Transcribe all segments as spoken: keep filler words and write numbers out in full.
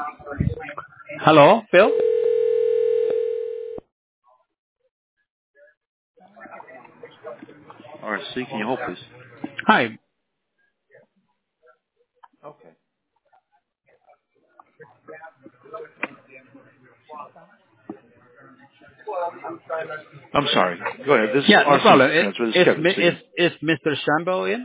Hello, Phil? R C, can you hold, please? Hi. Okay. I'm sorry. Go ahead. This is Yeah, no R C problem. Is Transfer. This is is Kevin Mi- is speaking. is Mister Shambo in?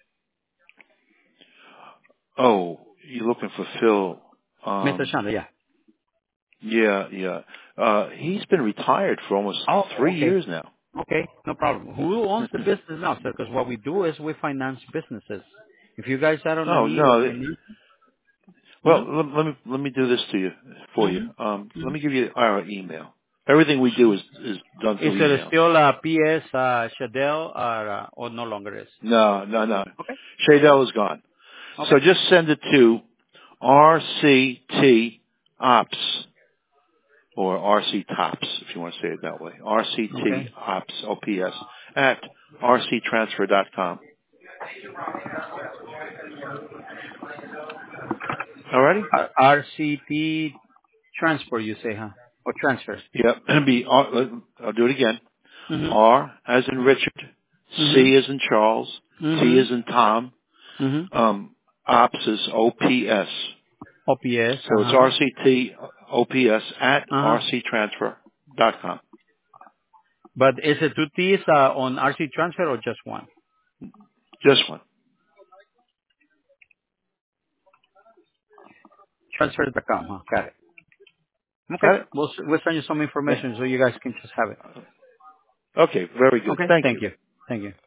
Oh, you're looking for Phil. Mister Um, Shambo, yeah. yeah, yeah. Uh, he's been retired for almost Oh, three okay. years now. Okay, no problem. Who owns the business now, sir? Because what we do is we finance businesses. If you guys are on a Oh, need of no. finance. Well, Mm-hmm. let, let me let me do this to you for you. Um, Mm-hmm. let Mm-hmm. me give you our email. Everything we do is is done Is through it email. still uh, P S uh, Shadell or uh, or no longer is? No, no, no. Okay. Shadell is gone. Okay. So just send it to R C T Ops or R C Tops, if you want to say it that way. R C T Okay. Ops, O P S, at R C transfer dot com. Alrighty? R- RCT transfer, you say, huh? Or transfer? Yep. It'll be, R, I'll do it again. Mm-hmm. R as in Richard, C as Mm-hmm. in Charles, T as in Mm-hmm. Tom, Mm-hmm. um, Ops is O P S. O P S, So it's uh-huh. R C T O P S at Uh-huh. R C transfer dot com. But is it two T's uh, on R C transfer or just one? Just one. Transfer dot com, huh? Got it. Okay. Got it? We'll, s- we'll send you some Okay. information so you guys can just have it. Okay. Very good. Okay. Thank Thank you. you. Thank you.